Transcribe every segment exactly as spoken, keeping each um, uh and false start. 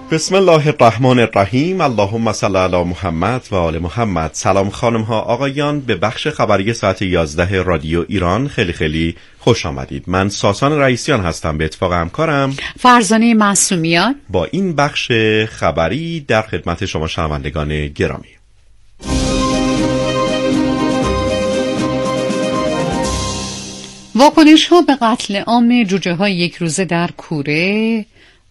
بسم الله الرحمن الرحیم. اللهم صل علی محمد و آل محمد. سلام خانم ها آقایان، به بخش خبری ساعت یازده رادیو ایران خیلی خیلی خوش آمدید. من ساسان رئیسیان هستم، به اتفاق همکارم فرزانه معصومیان با این بخش خبری در خدمت شما شنوندگان گرامی. واکنش ها به قتل عام جوجه های یک روزه در کوره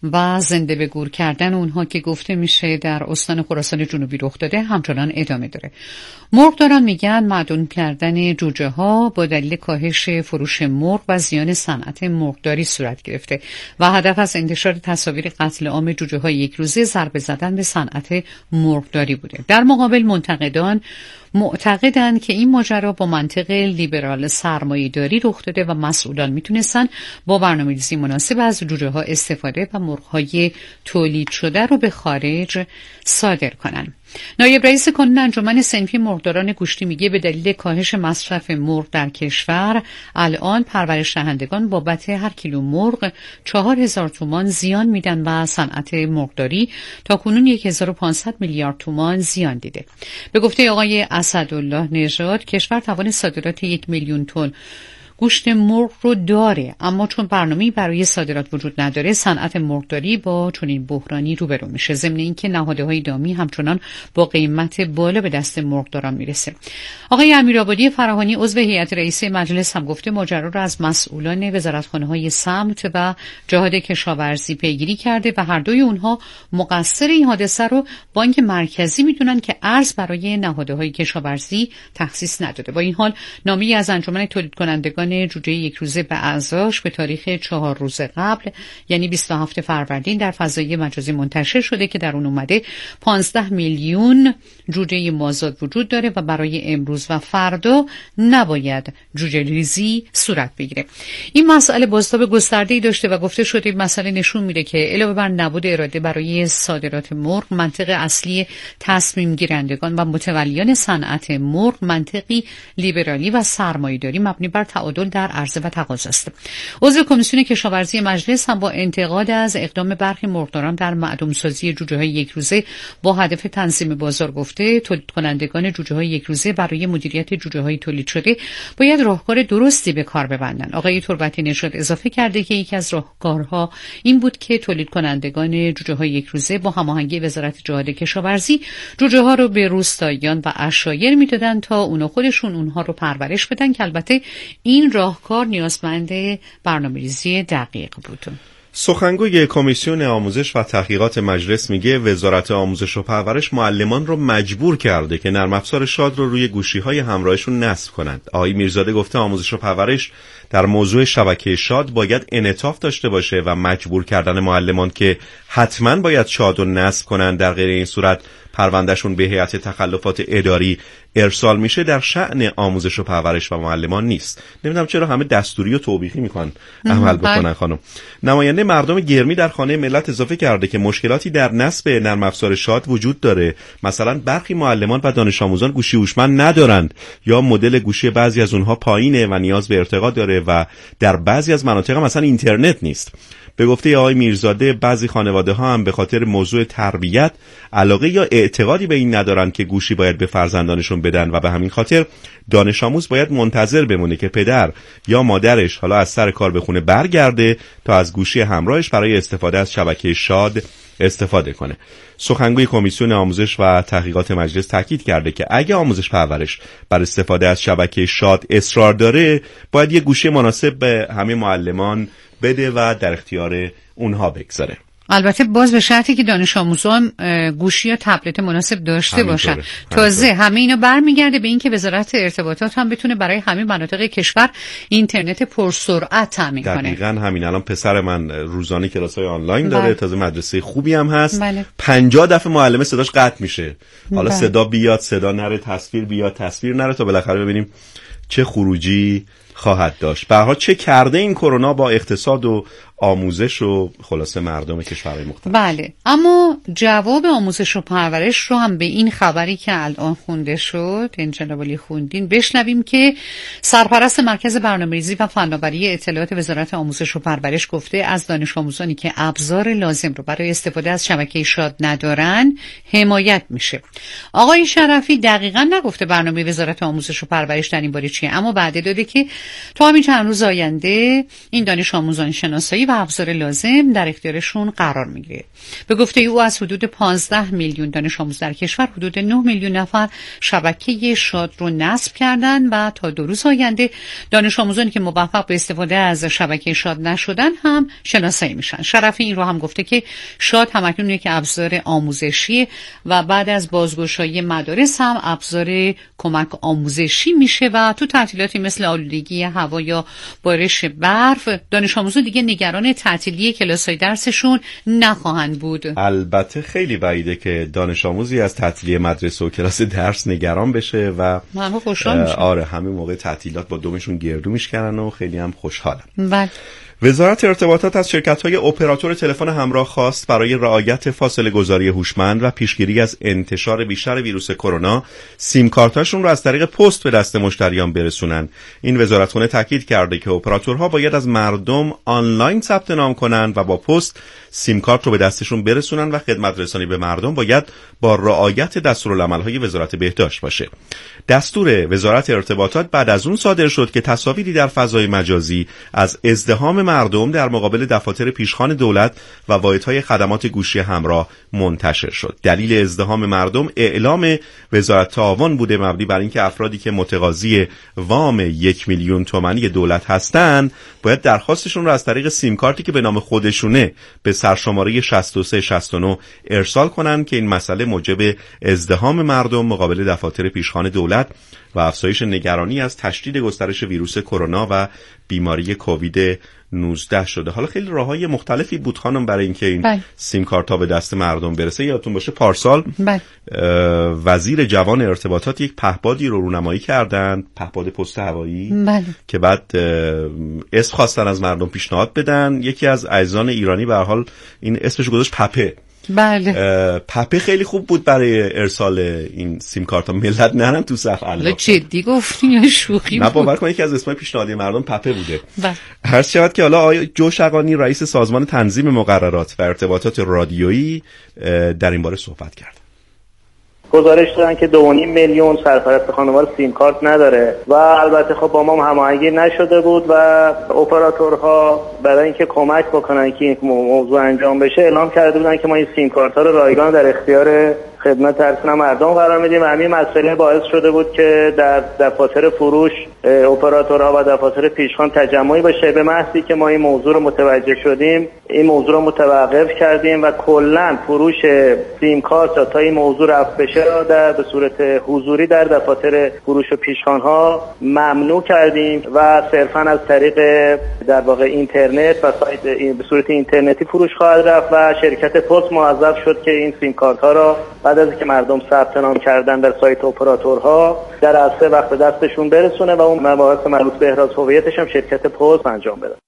و زنده به گور کردن اونها که گفته میشه در استان خراسان جنوبی رخ داده همچنان ادامه داره. مرغ دارن میگن معدوم کردن جوجه ها با دلیل کاهش فروش مرغ و زیان صنعت مرغداری صورت گرفته و هدف از انتشار تصاویر قتل عام جوجه های یک روزه ضربه زدن به صنعت مرغداری بوده. در مقابل منتقدان معتقدند که این ماجرا با منطق لیبرال سرمایه‌داری رخ داده و مسئولان میتونستن با برنامه‌ریزی مناسب از جوجه ها استفاده و مرغ‌های تولید شده رو به خارج صادر کنن. نایب رئیس کانون انجمن صنفی مرغداران گوشتی میگه به دلیل کاهش مصرف مرغ در کشور الان پرورش دهندگان بابت هر کیلو مرغ چهار هزار تومان زیان میدن و صنعت مرغداری تا کنون یک هزار و پانصد میلیارد تومان زیان دیده. به گفته آقای اسدالله نژاد کشور توان صادرات یک میلیون تن گوشت مرغ رو داره، اما چون برنامه‌ای برای صادرات وجود نداره صنعت مرغداری با چنین بحرانی روبرو میشه. ضمن اینکه نهادهای دامی همچنان با قیمت بالا به دست مرغداران میرسه. آقای امیرآبادی فراهانی عضو هیئت رئیسه مجلس هم گفته ماجرا رو از مسئولان وزارتخانه‌های سمت و جهاد کشاورزی پیگیری کرده و هر دوی اونها مقصر این حادثه رو بانک مرکزی میدونن که ارز برای نهادهای کشاورزی تخصیص نداده. با این حال نامه‌ای از انجمن تولید کنندگان جوجه یک روزه به اعضاش به تاریخ چهار روز قبل یعنی بیست و هفتم فروردین در فضای مجازی منتشر شده که در اون اومده پانزده میلیون جوجه مازاد وجود داره و برای امروز و فردا نباید جوجه ریزی صورت بگیره. این مسئله بازتاب گسترده‌ای داشته و گفته شده این مسئله نشون میده که علاوه بر نبود اراده برای صادرات مرغ، منطق اصلی تصمیم گیرندگان و متولیان صنعت مرغ منطقی لیبرالی و سرمایه‌داری مبنی بر تعادل در عرضه و تقاضا است. عضو کمیسیون کشاورزی مجلس هم با انتقاد از اقدام برخی مرغداران در معدوم سازی جوجه های یک روزه با هدف تنظیم بازار گفته تولید کنندگان جوجه های یک روزه برای مدیریت جوجه های تولید شده باید راهکار درستی به کار ببندن. آقای تربتی نژاد اضافه کرده که یکی از راهکارها این بود که تولید کنندگان جوجه های یک روزه با هماهنگی وزارت جهاد کشاورزی جوجه ها رو به روستاییان و عشایر میدادن تا اونا خودشون اونها رو پرورش بدن که البته این راهکار نیازمند برنامه‌ریزی دقیق بود. سخنگوی کمیسیون آموزش و تحقیقات مجلس میگه وزارت آموزش و پرورش معلمان رو مجبور کرده که نرم افزار شاد رو روی گوشی‌های همراهشون نصب کنند. آقای میرزاده گفته آموزش و پرورش در موضوع شبکه شاد باید انعطاف داشته باشه و مجبور کردن معلمان که حتما باید شاد رو نصب کنند در غیر این صورت پروندهشون به هیئت تخلفات اداری ارسال میشه در شأن آموزش و پرورش و معلمان نیست. نمیدونم چرا همه دستوری و توبیخی میکنن عمل بکنن. خانم نماینده مردم گرمی در خانه ملت اضافه کرده که مشکلاتی در نصب نرم افزار شاد وجود داره. مثلا برخی معلمان و دانش آموزان گوشی هوشمند ندارند یا مدل گوشی بعضی از اونها پایینه و نیاز به ارتقا داره و در بعضی از مناطق مثلا اینترنت نیست. به گفته آقای میرزاده بعضی خانواده ها هم به خاطر موضوع تربیت علاقه یا اعتقادی به این ندارن که گوشی باید به فرزندانشون بدن و به همین خاطر دانش آموز باید منتظر بمونه که پدر یا مادرش حالا از سر کار به خونه برگرده تا از گوشی همراهش برای استفاده از شبکه شاد استفاده کنه. سخنگوی کمیسیون آموزش و تحقیقات مجلس تاکید کرده که اگه آموزش پرورش بر استفاده از شبکه شاد اصرار داره باید یه گوشی مناسب به همه معلمان بده و در اختیار اونها بگذاره. البته باز به شرطی که دانش آموزان گوشی یا تبلت مناسب داشته باشن. تازه همه اینا برمیگرده به این که وزارت ارتباطات هم بتونه برای همه مناطق کشور اینترنت پرسرعت تامین کنه. دقیقاً همین. الان پسر من روزانه کلاس‌های آنلاین داره. بله. تازه مدرسه خوبی هم هست. بله. پنجاه دفعه معلم صداش قطع میشه. حالا بله. صدا بیاد، صدا نره، تصویر بیاد، تصویر نره تا بالاخره ببینیم چه خروجی خواهد داشت. به هر حال چه کرده این کرونا با اقتصاد و آموزش و خلاصه مردم کشورهای مختلف. بله، اما جواب آموزش و پرورش رو هم به این خبری که الان خونده شد، این جناب علی خوندین، بشنویم که سرپرست مرکز برنامه‌ریزی و فناوری اطلاعات وزارت آموزش و پرورش گفته از دانش آموزانی که ابزار لازم رو برای استفاده از شبکه شاد ندارن حمایت میشه. آقای شرفی دقیقاً نگفته برنامه وزارت آموزش و پرورش در این باره چیه، اما بعد داده که تا همین چند روز آینده این دانش آموزان شناسایی و ابزار لازم در اختیارشون قرار میگیره. به گفته او از حدود پانزده میلیون دانش آموز در کشور حدود نه میلیون نفر شبکه شاد رو نصب کردن و تا دو روز آینده دانش آموزانی که موفق به استفاده از شبکه شاد نشدن هم شناسایی میشن. شرفی این رو هم گفته که شاد همکنون یک ابزار آموزشی و بعد از بازگشایی مدارس هم ابزار کمک آموزشی میشه و تو تعطیلاتی مثل آلودگی هوا یا بارش برف دانش آموزان دیگه نگران تعطیلی کلاس‌های درسشون نخواهند بود. البته خیلی بعیده که دانش آموزی از تعطیلی مدرسه و کلاس درس نگران بشه و همه خوشحال میشن. آره، همین موقع تعطیلات با دومشون گردو میشکنن و خیلی هم خوشحالن. بله. وزارت ارتباطات از شرکت‌های اپراتور تلفن همراه خواست برای رعایت فاصله گذاری هوشمند و پیشگیری از انتشار بیشتر ویروس کرونا سیم کارتاشون رو از طریق پست به دست مشتریان برسونن. این وزارتخونه تاکید کرده که اپراتورها باید از مردم آنلاین ثبت نام کنن و با پست سیم کارت رو به دستشون برسونن و خدمت رسانی به مردم باید با رعایت دستورالعمل‌های وزارت بهداشت باشه. دستور وزارت ارتباطات بعد از اون صادر شد که تصاویری در فضای مجازی از ازدحام مردم در مقابل دفاتر پیشخوان دولت و واحدهای خدمات گوشی همراه منتشر شد. دلیل ازدحام مردم اعلام وزارت تعاون بوده مبنی بر اینکه افرادی که متقاضی وام یک میلیون تومانی دولت هستند باید درخواستشون رو از طریق سیم کارتی که به نام خودشونه به سرشماره شصت و سه شصت و نه ارسال کنن که این مسئله موجب ازدحام مردم مقابل دفاتر پیشخوان دولت و افزایش نگرانی از تشدید گسترش ویروس کرونا و بیماری کووید نوزده شده. حالا خیلی راههای مختلفی بود خانم برای اینکه این بای. سیم کارت ها به دست مردم برسه. یادتون باشه پارسال وزیر جوان ارتباطات یک پهپادی رو رونمایی کردن، پهپاد پست هوایی، بای. که بعد اسم خواستن از مردم پیشنهاد بدن. یکی از عزیزان ایرانی به هر حال این اسمش گذاشت پپه. بله. پپه خیلی خوب بود برای ارسال این سیم کارت ها. ملت نرن تو صف الله. جدی گفتین یا شوخی بود؟ نه باور کنید که از اسمای پیشنهادی مردم پپه بوده. بله. هر شود که حالا آقای جو شقانی رئیس سازمان تنظیم مقررات و ارتباطات رادیویی در این باره صحبت کرد. گزارش دادن که دو و نیم میلیون سرپرست خانوار سیم کارت نداره و البته خب با ما هماهنگی نشده بود و اپراتورها برای اینکه کمک بکنن که این موضوع انجام بشه اعلام کرده بودن که ما این سیم کارت ها رو رایگان در اختیار خدمت ارسال مردم قرار میدیم و همین مسئله باعث شده بود که در دفاتر فروش اپراتورها و دفاتر پیشخوان تجمعی باشه. به محضی که ما این موضوع رو متوجه شدیم این موضوع رو متوقف کردیم و کلا فروش سیم کارت تا این موضوع رفع بشه در به صورت حضوری در دفاتر فروش و پیشخوان ها ممنوع کردیم و صرفا از طریق در واقع اینترنت و سایت به صورت اینترنتی فروش خواهد رفت و شرکت پست موظف شد که این سیم کارت ها را بعد از اینکه مردم ثبت نام کردن در سایت اپراتورها در از سه وقت دستشون برسونه و اون مباحث مربوط به احراز هویتش هم شرکت پست انجام بده.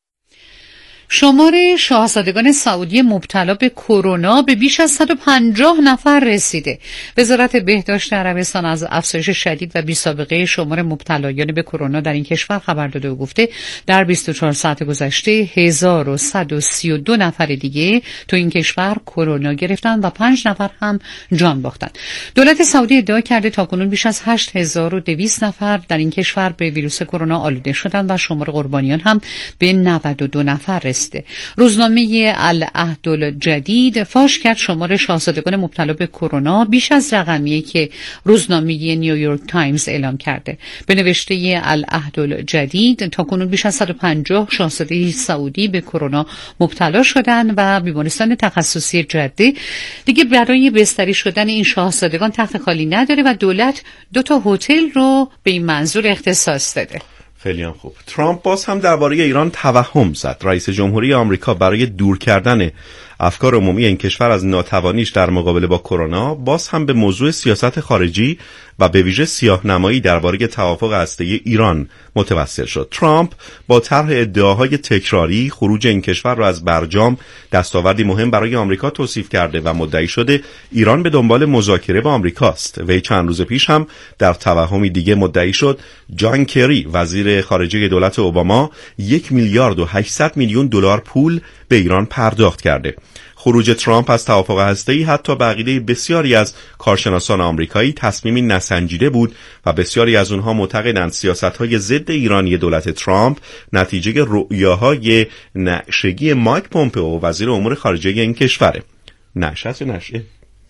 شمار شاهزادگان سعودی مبتلا به کرونا به بیش از صد و پنجاه نفر رسیده. وزارت بهداشت عربستان از افزایش شدید و بی‌سابقه شمار مبتلایان به کرونا در این کشور خبر داده و گفته در بیست و چهار ساعت گذشته هزار و صد و سی و دو نفر دیگه تو این کشور کرونا گرفتن و پنج نفر هم جان باختن. دولت سعودی ادعا کرده تاکنون بیش از هشت هزار و دویست نفر در این کشور به ویروس کرونا آلوده شدند و شمار قربانیان هم به نود و دو نفر رسید. روزنامه العهد الجدید فاش کرد شمار شاهزادگان مبتلا به کرونا بیش از رقمیه که روزنامه نیویورک تایمز اعلام کرده. به نوشته العهد الجدید تاکنون بیش از صد و پنجاه شاهزاده سعودی به کرونا مبتلا شدن و بیمارستان تخصصی جده دیگه برای بستری شدن این شاهزادگان تخت خالی نداره و دولت دو تا هتل رو به این منظور اختصاص داده. خیلی هم خوب. ترامپ باز هم درباره ایران توهم زد. رئیس جمهوری آمریکا برای دور کردن افکار عمومی این کشور از ناتوانیش در مقابله با کرونا باز هم به موضوع سیاست خارجی و و به ویژه سیاه‌نمایی درباره توافق هسته‌ای ایران متوسل شد. ترامپ با طرح ادعاهای تکراری خروج این کشور را از برجام دستاوردی مهم برای آمریکا توصیف کرده و مدعی شده ایران به دنبال مذاکره با آمریکاست. وی چند روز پیش هم در توهمی دیگه مدعی شد جان کری وزیر خارجه دولت اوباما یک میلیارد و هشتصد میلیون دلار پول به ایران پرداخت کرده. خروج ترامپ از توافق هسته‌ای حتی به عقیده بسیاری از کارشناسان آمریکایی تصمیمی نسنجیده بود و بسیاری از اونها معتقدند سیاست‌های ضد ایرانی دولت ترامپ نتیجه رؤیاهای نعشگی مایک پومپئو وزیر امور خارجه این کشوره. نعشه یا نشه؟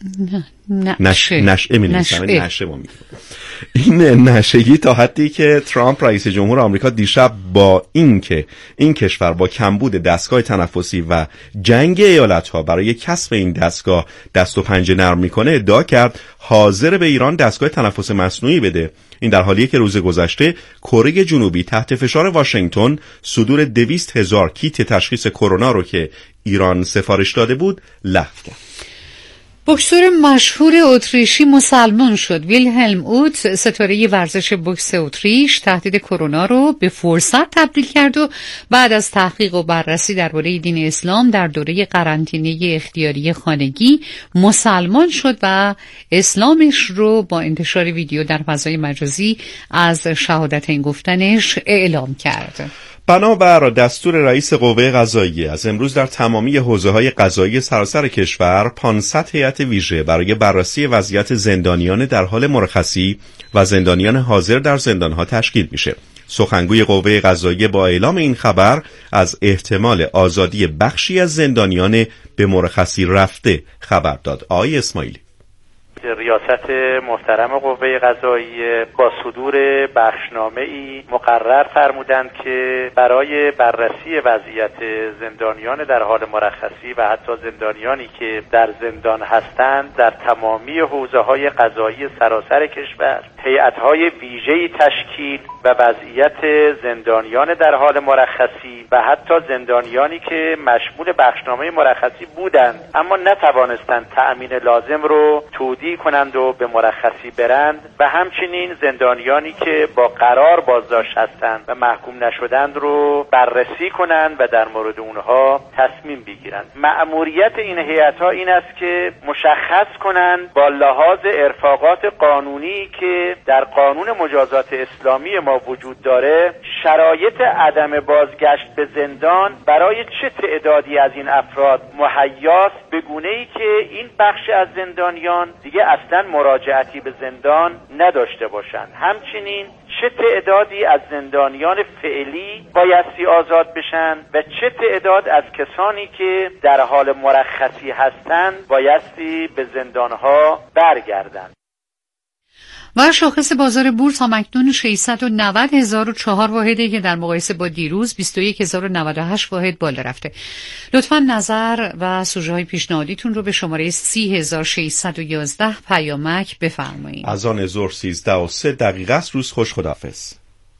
نه نشه نشه می نویسن نشه ما میگیم این نشگی تا حدی که ترامپ رئیس جمهور آمریکا دیشب با این که این کشور با کمبود دستگاه تنفسی و جنگ ایالت‌ها برای کسب این دستگاه دست و پنجه نرم میکنه ادعا کرد حاضر به ایران دستگاه تنفس مصنوعی بده. این در حالیه که روز گذشته کره جنوبی تحت فشار واشنگتن صدور دویست هزار کیت تشخیص کرونا رو که ایران سفارش داده بود لغو کرد. بوکسور مشهور اتریشی مسلمان شد. ویلهلم اوت ستاره ورزش بوکس اتریش تهدید کرونا رو به فرصت تبدیل کرد و بعد از تحقیق و بررسی درباره دین اسلام در دوره قرنطینه اختیاری خانگی مسلمان شد و اسلامش رو با انتشار ویدیو در فضای مجازی از شهادت این گفتنش اعلام کرد. بنابر دستور رئیس قوه قضاییه از امروز در تمامی حوزه‌های قضایی سراسر کشور پانصد هیئت ویژه برای بررسی وضعیت زندانیان در حال مرخصی و زندانیان حاضر در زندانها تشکیل میشه. سخنگوی قوه قضاییه با اعلام این خبر از احتمال آزادی بخشی از زندانیان به مرخصی رفته خبر داد. آقای اسماعیلی. ریاست محترم قوه قضاییه با صدور بخشنامه‌ای مقرر فرمودند که برای بررسی وضعیت زندانیان در حال مرخصی و حتی زندانیانی که در زندان هستند در تمامی حوزه‌های قضایی سراسر کشور هیئت‌های ویژه‌ای تشکیل و وضعیت زندانیان در حال مرخصی و حتی زندانیانی که مشمول بخشنامه مرخصی بودند اما نتوانستند تأمین لازم رو تودیع کنند و به مرخصی برند و همچنین زندانیانی که با قرار بازداشت هستند و محکوم نشدند رو بررسی کنند و در مورد اونها تصمیم بگیرند. مأموریت این هیئت‌ها این است که مشخص کنند با لحاظ ارفاقات قانونی که در قانون مجازات اسلامی ما وجود داره شرایط عدم بازگشت به زندان برای چه تعدادی از این افراد مهیاست به گونه‌ای که این بخش از زندانیان دیگه اصلا مراجعتی به زندان نداشته باشند. همچنین چه تعدادی از زندانیان فعلی بایستی آزاد بشن و چه تعداد از کسانی که در حال مرخصی هستند بایستی به زندانها برگردند. و شاخص بازار بورس همکنون ششصد و نود هزار و چهار واحده که در مقایسه با دیروز بیست و یک هزار و نود و هشت واحد بالا رفته. لطفاً نظر و سوژه های پیشنهادیتون رو به شماره سی هزار و ششصد و یازده پیامک بفرمایید. از آن ظهر سیزده و سه دقیقه است. روز خوش، خداحافظ.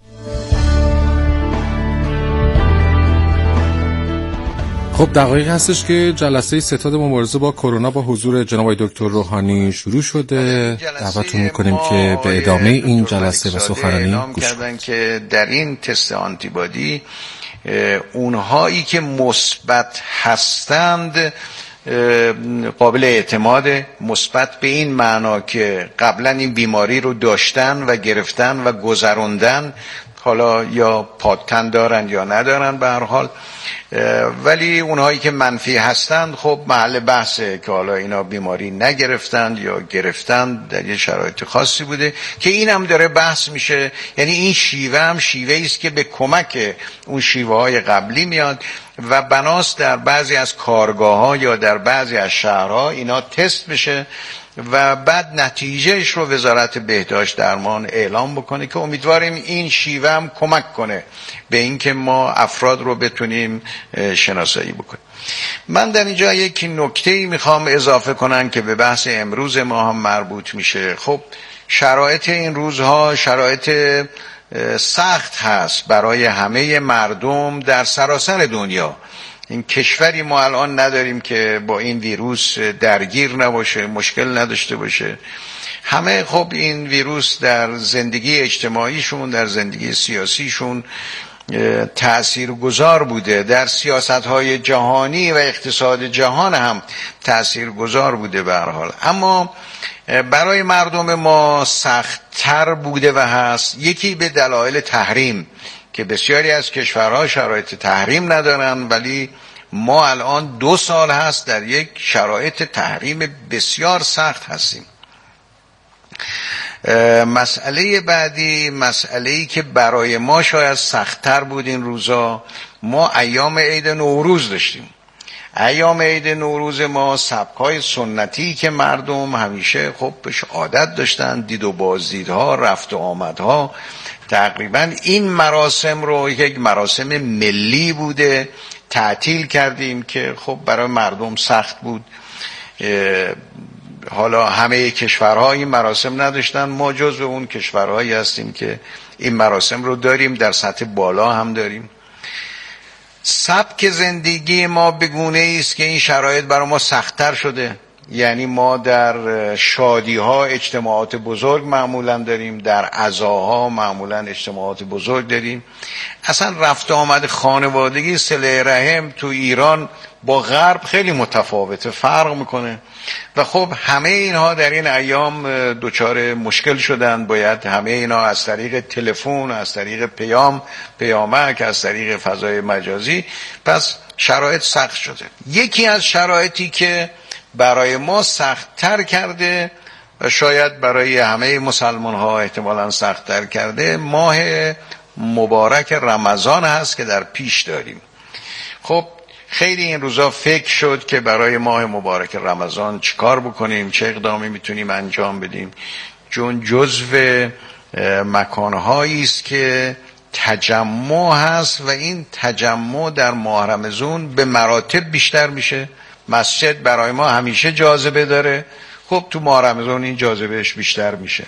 خب دقایق هستش که جلسه ستاد مبارزه با کرونا با حضور جناب دکتر روحانی شروع شده. دعوتتون میکنیم که به ادامه این جلسه و سخنرانی گوش کنید. که در این تست آنتیبادی اونهایی که مثبت هستند قابل اعتماد، مثبت به این معنا که قبلا این بیماری رو داشتن و گرفتن و گذروندن، حالا یا پادتن دارن یا ندارن به هر حال، ولی اونهایی که منفی هستند خب محل بحثه که حالا اینا بیماری نگرفتند یا گرفتند در یه شرایط خاصی بوده که این هم داره بحث میشه. یعنی این شیوه هم شیوه است که به کمک اون شیوه های قبلی میاد و بناست در بعضی از کارگاه ها یا در بعضی از شهرها اینا تست بشه و بعد نتیجهش رو وزارت بهداشت درمان اعلام بکنه که امیدواریم این شیوه هم کمک کنه به اینکه ما افراد رو بتونیم شناسایی بکنیم. من در اینجا یک نکته‌ای میخوام اضافه کنم که به بحث امروز ما هم مربوط میشه. خب شرایط این روزها شرایط سخت هست برای همه مردم در سراسر دنیا. این کشوری ما الان نداریم که با این ویروس درگیر نباشه، مشکل نداشته باشه همه خب این ویروس در زندگی اجتماعیشون، در زندگی سیاسیشون تأثیرگذار بوده، در سیاست‌های جهانی و اقتصاد جهان هم تأثیرگذار بوده به هر حال. اما برای مردم ما سخت‌تر بوده و هست، یکی به دلایل تحریم که بسیاری از کشورها شرایط تحریم ندارن، ولی ما الان دو سال هست در یک شرایط تحریم بسیار سخت هستیم. مسئله بعدی، مسئله‌ای که برای ما شاید سخت‌تر بود این روزا، ما ایام عید نوروز داشتیم. ایام عید نوروز ما سبک‌های سنتی که مردم همیشه خب بهش عادت داشتن، دید و بازدیدها، رفت و آمدها، تقریبا این مراسم رو یک مراسم ملی بوده تعطیل کردیم که خب برای مردم سخت بود. حالا همه کشورها این مراسم نداشتن، ما جزو اون کشورهایی هستیم که این مراسم رو داریم، در سطح بالا هم داریم. سبک زندگی ما به گونه‌ای است که این شرایط برای ما سخت‌تر شده. یعنی ما در شادی‌ها اجتماعات بزرگ معمولاً داریم، در عزاها معمولاً اجتماعات بزرگ داریم. اصلا رفت آمد خانوادگی، صله رحم تو ایران با غرب خیلی متفاوته، فرق میکنه و خب همه اینها در این ایام دچار مشکل شدن. باید همه اینها از طریق تلفن، از طریق پیام پیامک، از طریق فضای مجازی، پس شرایط سخت شده. یکی از شرایطی که برای ما سخت‌تر کرده و شاید برای همه مسلمان ها احتمالاً سخت‌تر کرده، ماه مبارک رمضان هست که در پیش داریم. خب خیلی این روزا فکر شد که برای ماه مبارک رمضان چیکار بکنیم، چه اقدامی میتونیم انجام بدیم، چون جزو مکانهایی است که تجمع هست و این تجمع در ماه رمضان به مراتب بیشتر میشه. مسجد برای ما همیشه جاذبه داره، خب تو ماه رمضان این جاذبهش بیشتر میشه.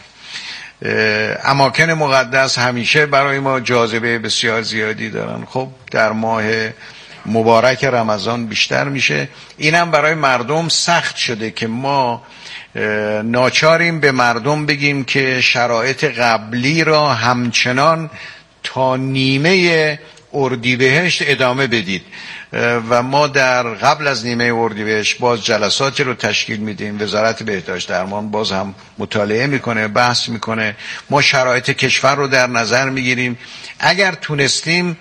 اماکن مقدس همیشه برای ما جاذبه بسیار زیادی دارن، خب در ماه مبارک رمضان بیشتر میشه. اینم برای مردم سخت شده که ما ناچاریم به مردم بگیم که شرایط قبلی را همچنان تا نیمه اردیبهشت ادامه بدید و ما در قبل از نیمه اردیبهشت باز جلساتی رو تشکیل میدیم. وزارت بهداشت درمان باز هم مطالعه میکنه، بحث میکنه، ما شرایط کشور رو در نظر میگیریم. اگر تونستیم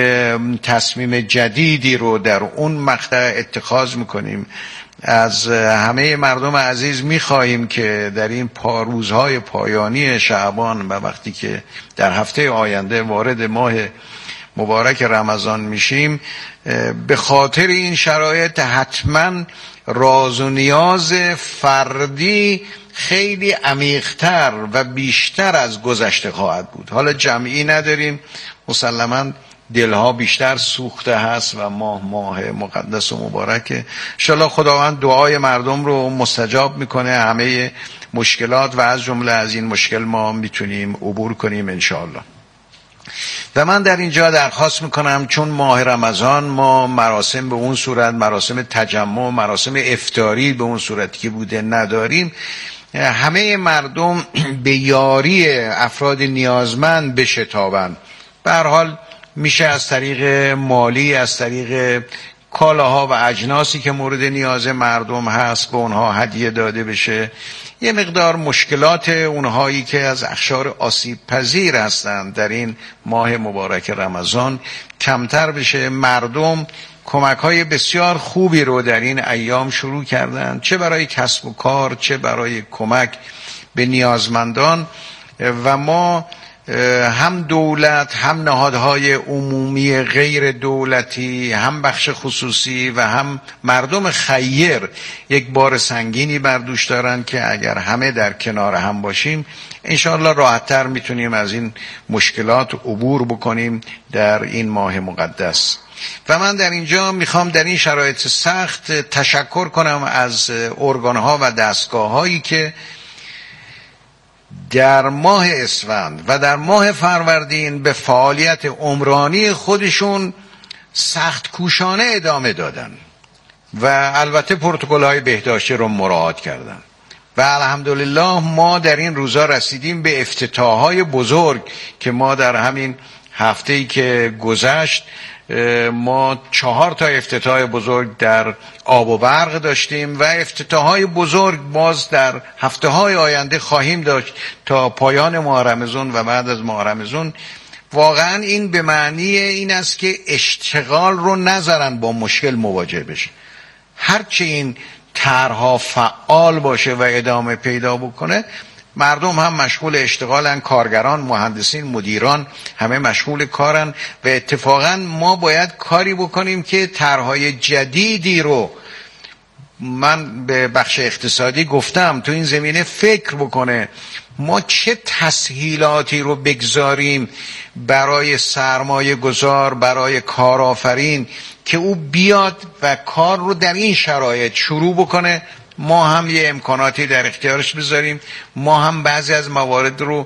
تصمیم جدیدی رو در اون مقطع اتخاذ میکنیم. از همه مردم عزیز میخواهیم که در این پا روزهای پایانی شعبان و وقتی که در هفته آینده وارد ماه مبارک رمضان میشیم، به خاطر این شرایط حتما راز و نیاز فردی خیلی عمیق‌تر و بیشتر از گذشته خواهد بود. حالا جمعی نداریم، مسلماً دلها بیشتر سوخته هست و ماه ماه مقدس و مبارکه. ان شاءالله خداوند دعای مردم رو مستجاب میکنه، همه مشکلات و از جمله از این مشکل ما میتونیم عبور کنیم ان شاءالله. و من در اینجا درخواست میکنم چون ماه رمضان ما مراسم به اون صورت، مراسم تجمع، مراسم افطاری به اون صورتی که بوده نداریم، همه مردم به یاری افراد نیازمند بشتابند. به هر حال میشه از طریق مالی، از طریق کالاها و اجناسی که مورد نیاز مردم هست به اونها هدیه داده بشه. یه مقدار مشکلات اونهایی که از اقشار آسیب پذیر هستند در این ماه مبارک رمضان کمتر بشه. مردم کمک های بسیار خوبی رو در این ایام شروع کردن، چه برای کسب و کار، چه برای کمک به نیازمندان. و ما هم دولت، هم نهادهای عمومی غیر دولتی، هم بخش خصوصی و هم مردم خیر یک بار سنگینی بر دوش دارن که اگر همه در کنار هم باشیم انشاءالله راحت‌تر میتونیم از این مشکلات عبور بکنیم در این ماه مقدس. و من در اینجا میخوام در این شرایط سخت تشکر کنم از ارگان‌ها و دستگاه‌هایی که در ماه اسفند و در ماه فروردین به فعالیت عمرانی خودشون سخت کوشانه ادامه دادن و البته پروتکل‌های بهداشتی رو مراعات کردن و الحمدلله ما در این روزا رسیدیم به افتتاحهای بزرگ که ما در همین هفته‌ای که گذشت ما چهار تا افتتاح بزرگ در آب و برق داشتیم و افتتاحهای بزرگ باز در هفته‌های آینده خواهیم داشت تا پایان ماه رمضان و بعد از ماه رمضان. واقعا این به معنی این است که اشتغال رو نذارن با مشکل مواجه بشه. هرچی این طرح‌ها فعال باشه و ادامه پیدا بکنه، مردم هم مشغول اشتغالن، کارگران، مهندسین، مدیران همه مشغول کارن و اتفاقا ما باید کاری بکنیم که طرح‌های جدیدی رو، من به بخش اقتصادی گفتم، تو این زمینه فکر بکنه ما چه تسهیلاتی رو بگذاریم برای سرمایه گذار، برای کارآفرین که او بیاد و کار رو در این شرایط شروع بکنه. ما هم یه امکاناتی در اختیارش بذاریم، ما هم بعضی از موارد رو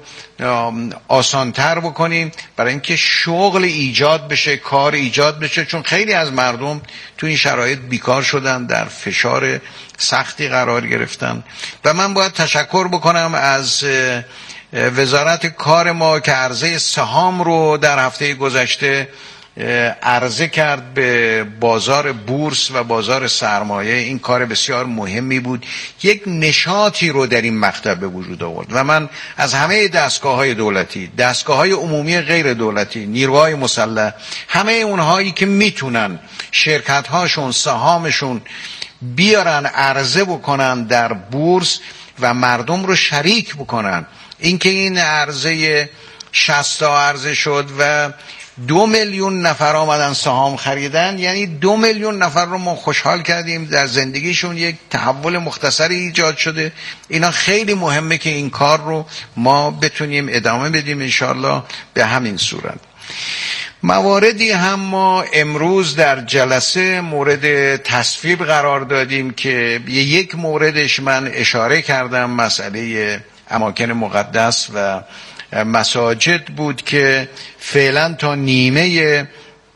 آسانتر بکنیم برای اینکه شغل ایجاد بشه، کار ایجاد بشه، چون خیلی از مردم تو این شرایط بیکار شدن، در فشار سختی قرار گرفتن. و من باید تشکر بکنم از وزارت کار ما که عرضه سهام رو در هفته گذشته عرضه کرد به بازار بورس و بازار سرمایه. این کار بسیار مهمی بود، یک نشاطی رو در این مقطع به وجود آورد و من از همه دستگاه‌های دولتی، دستگاه‌های عمومی غیر دولتی، نیروهای مسلح، همه اونهایی که میتونن شرکت‌هاشون، سهامشون بیارن عرضه بکنن در بورس و مردم رو شریک بکنن. اینکه این عرضه شصت تا عرضه شد و دو میلیون نفر آمدن سهام خریدن، یعنی دو میلیون نفر رو ما خوشحال کردیم، در زندگیشون یک تحول مختصری ایجاد شده. اینا خیلی مهمه که این کار رو ما بتونیم ادامه بدیم انشالله به همین صورت. مواردی هم ما امروز در جلسه مورد تصویب قرار دادیم که یک موردش من اشاره کردم، مسئله اماکن مقدس و مساجد بود که فعلا تا نیمه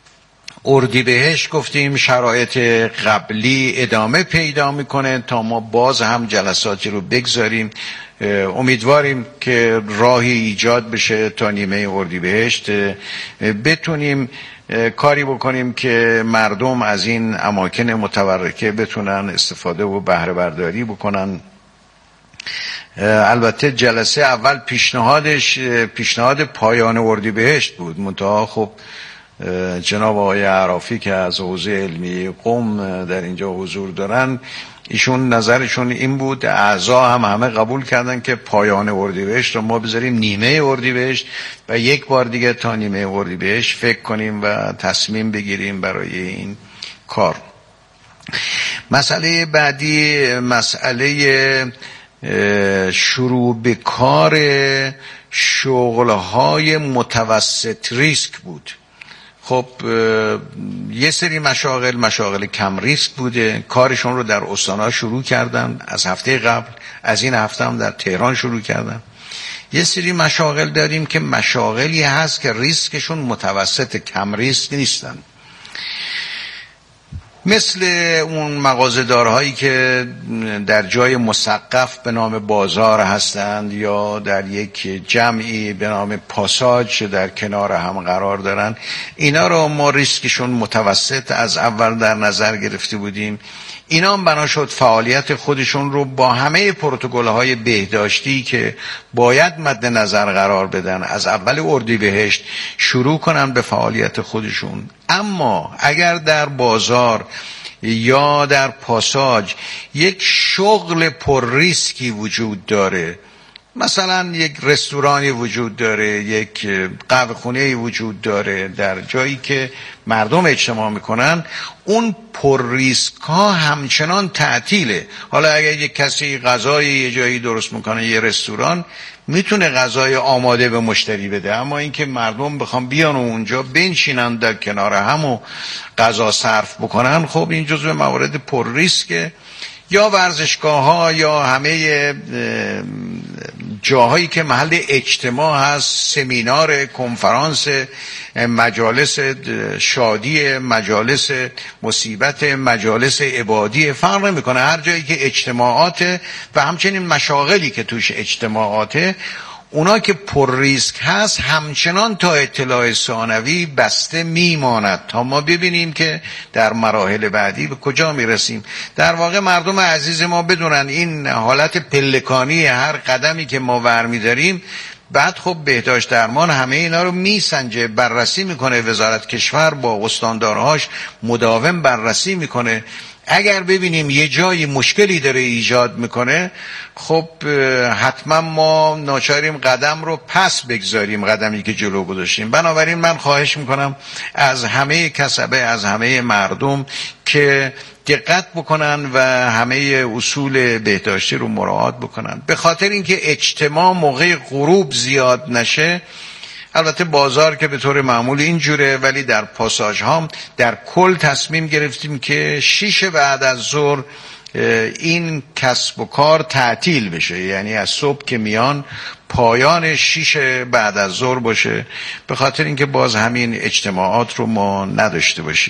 اردیبهشت گفتیم شرایط قبلی ادامه پیدا میکنه تا ما باز هم جلساتی رو بگذاریم. امیدواریم که راهی ایجاد بشه تا نیمه اردیبهشت بتونیم کاری بکنیم که مردم از این اماکن متبرکه بتونن استفاده و بهره برداری بکنن. البته جلسه اول پیشنهادش پیشنهاد پایان اردیبهشت بود، منتها خب جناب آقای عرافی که از حوزه علمی قم در اینجا حضور دارن، ایشون نظرشون این بود، اعضا هم همه قبول کردن که پایان اردیبهشت رو ما بذاریم نیمه اردیبهشت و یک بار دیگه تا نیمه اردیبهشت فکر کنیم و تصمیم بگیریم برای این کار. مسئله بعدی مسئله شروع به کار شغلهای متوسط ریسک بود. خب یه سری مشاغل مشاغل کم ریسک بوده، کارشون رو در استان‌ها شروع کردن از هفته قبل، از این هفته هم در تهران شروع کردن. یه سری مشاغل داریم که مشاغلی هست که ریسکشون متوسط کم ریسک نیستن، مثل اون مغازه‌دارهایی که در جای مسقف به نام بازار هستند یا در یک جمعی به نام پاساژ در کنار هم قرار دارن. اینا رو ما ریسکشون متوسط از اول در نظر گرفته بودیم. اینا هم بنا شد فعالیت خودشون رو با همه پروتکل‌های بهداشتی که باید مد نظر قرار بدن از اول اردیبهشت شروع کنن به فعالیت خودشون. اما اگر در بازار یا در پاساژ یک شغل پر ریسکی وجود داره، مثلا یک رستورانی وجود داره، یک قهوه خونه وجود داره در جایی که مردم اجتماع میکنن، اون پر ریسک ها همچنان تعطیله. حالا اگر یک کسی غذای یه جایی درست میکنه، یه رستوران، میتونه غذای آماده به مشتری بده، اما اینکه مردم بخوام بیان و اونجا بنشینن در کنار هم و غذا صرف بکنن، خب این جزو موارد پر ریسکه. یا ورزشگاه ها یا همه جاهایی که محل اجتماع هست، سمینار، کنفرانس، مجالس شادی، مجالس مصیبت، مجالس عبادی، فرق نمیکنه، هر جایی که اجتماعات و همچنین مشاغلی که توش اجتماعاته، اونا که پر ریسک هست همچنان تا اطلاع ثانوی بسته میماند تا ما ببینیم که در مراحل بعدی به کجا میرسیم. در واقع مردم عزیز ما بدونن این حالت پلکانی هر قدمی که ما برمیداریم، بعد خب بهداشت درمان همه اینا رو میسنجه، بررسی میکنه، وزارت کشور با استاندارهاش مداوم بررسی میکنه. اگر ببینیم یه جایی مشکلی داره ایجاد میکنه، خب حتما ما ناچاریم قدم رو پس بگذاریم، قدمی که جلو گذاشتیم. بنابراین من خواهش میکنم از همه کسبه، از همه مردم که دقت بکنن و همه اصول بهداشتی رو مراعات بکنن، به خاطر اینکه اجتماع موقع غروب زیاد نشه. البته بازار که به طور معمول اینجوره، ولی در پاساژ ها در کل تصمیم گرفتیم که شیش بعد از ظهر این کسب و کار تعطیل بشه، یعنی از صبح که میان پایان شیش بعد از ظهر باشه، به خاطر اینکه باز همین اجتماعات رو ما نداشته باشیم.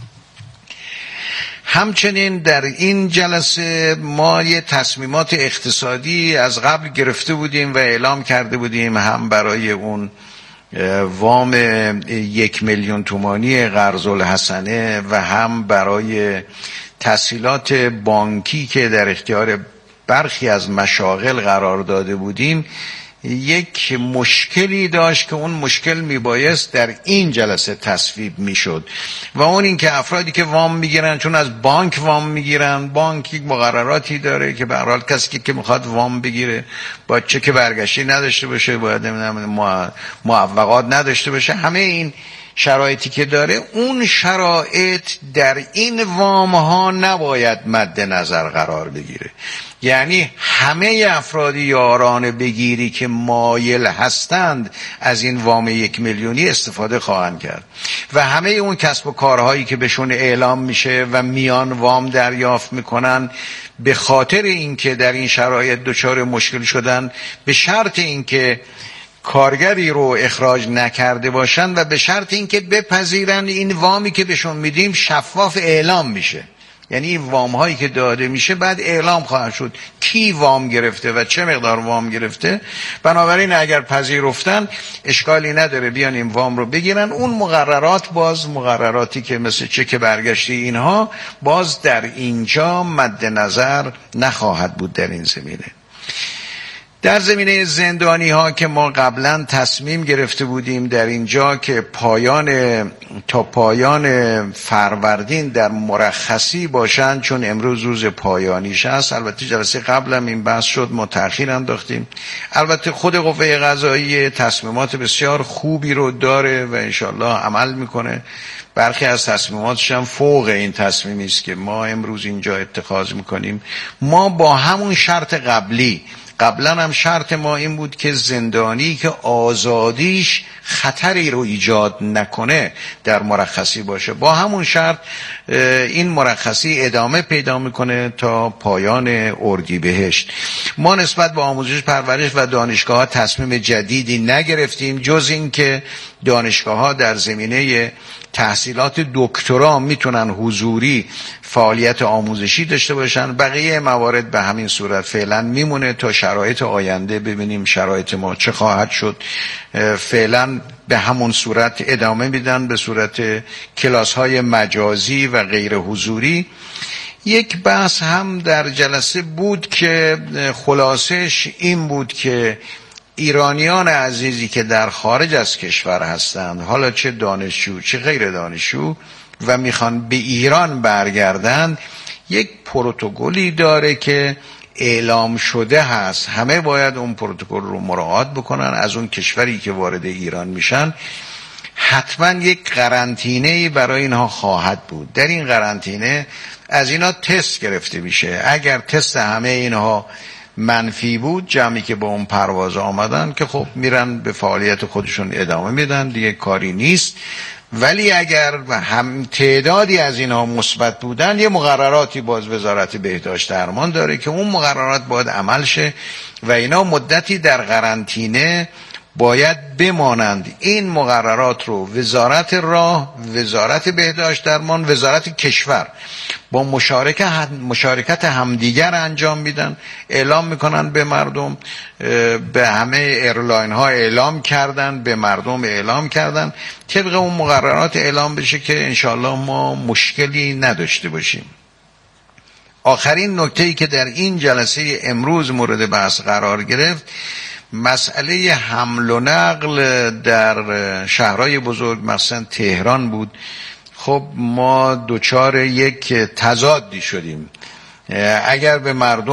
همچنین در این جلسه ما یه تصمیمات اقتصادی از قبل گرفته بودیم و اعلام کرده بودیم، هم برای اون وام یک میلیون تومانی قرض الحسنه و هم برای تسهیلات بانکی که در اختیار برخی از مشاغل قرار داده بودیم. یک مشکلی داشت که اون مشکل میبایست در این جلسه تصویب میشد و اون این که افرادی که وام میگیرن، چون از بانک وام میگیرن، بانک یک مقرراتی داره که به هر حال کسی که میخواد وام بگیره باید چک برگشتی نداشته باشه، باید نمیدونم معوقات نداشته باشه، همه این شرایطی که داره، اون شرایط در این وام ها نباید مد نظر قرار بگیره. یعنی همه افرادی یاران بگیری که مایل هستند از این وام یک میلیونی استفاده خواهند کرد و همه اون کسب و کارهایی که بهشون اعلام میشه و میان وام دریافت میکنن، به خاطر اینکه در این شرایط دچار مشکل شدن، به شرط اینکه کارگری رو اخراج نکرده باشن و به شرط اینکه بپذیرن این وامی که بهشون میدیم شفاف اعلام میشه. یعنی این وام هایی که داده میشه بعد اعلام خواهد شد کی وام گرفته و چه مقدار وام گرفته. بنابراین اگر پذیرفتن اشکالی نداره بیان این وام رو بگیرن. اون مقررات، باز مقرراتی که مثل چک برگشتی اینها، باز در اینجا مد نظر نخواهد بود در این زمینه. در زمینه زندانی ها که ما قبلا تصمیم گرفته بودیم در اینجا که پایان تا پایان فروردین در مرخصی باشند، چون امروز روز پایانیش است. البته جلسه قبلم این بحث شد، ما تأخیر انداختیم. البته خود قوه قضاییه تصمیمات بسیار خوبی رو داره و انشالله عمل میکنه. برخی از تصمیماتش هم فوق این تصمیمی است که ما امروز اینجا اتخاذ میکنیم. ما با همون شرط قبلی، قبلا هم شرط ما این بود که زندانی که آزادیش خطری رو ایجاد نکنه در مرخصی باشه. با همون شرط این مرخصی ادامه پیدا میکنه تا پایان اردیبهشت. ما نسبت به آموزش پرورش و دانشگاه ها تصمیم جدیدی نگرفتیم، جز این که دانشگاه ها در زمینه تحصیلات دکترا میتونن حضوری فعالیت آموزشی داشته باشن. بقیه موارد به همین صورت فعلا میمونه تا شرایط آینده ببینیم شرایط ما چه خواهد شد. فعلا به همون صورت ادامه میدن، به صورت کلاس های مجازی و غیر حضوری. یک بحث هم در جلسه بود که خلاصش این بود که ایرانیان عزیزی که در خارج از کشور هستند، حالا چه دانشجو چه غیر دانشجو، و میخوان به ایران برگردند، یک پروتکلی داره که اعلام شده هست. همه باید اون پروتکل رو مراعات بکنن. از اون کشوری که وارد ایران میشن حتما یک قرنطینه برای اینها خواهد بود. در این قرنطینه از اینا تست گرفته میشه. اگر تست همه اینها منفی بود، جمعی که با اون پرواز آمدن که خب میرن به فعالیت خودشون ادامه میدن، دیگه کاری نیست. ولی اگر هم تعدادی از اینها مثبت بودن، یه مقرراتی باز وزارت بهداشت درمان داره که اون مقررات باید عمل شه و اینا مدتی در قرنطینه باید بمانند. این مقررات رو وزارت راه، وزارت بهداشت درمان، وزارت کشور با مشارکت مشارکت همدیگر انجام میدن، اعلام میکنن به مردم، به همه ایرلاین ها اعلام کردن، به مردم اعلام کردن، طبق اون مقررات اعلام بشه که انشالله ما مشکلی نداشته باشیم. آخرین نکته‌ای که در این جلسه امروز مورد بحث قرار گرفت مسئله حمل و نقل در شهرهای بزرگ مثلا تهران بود. خب ما دوچار یک تضادی شدیم. اگر به مردم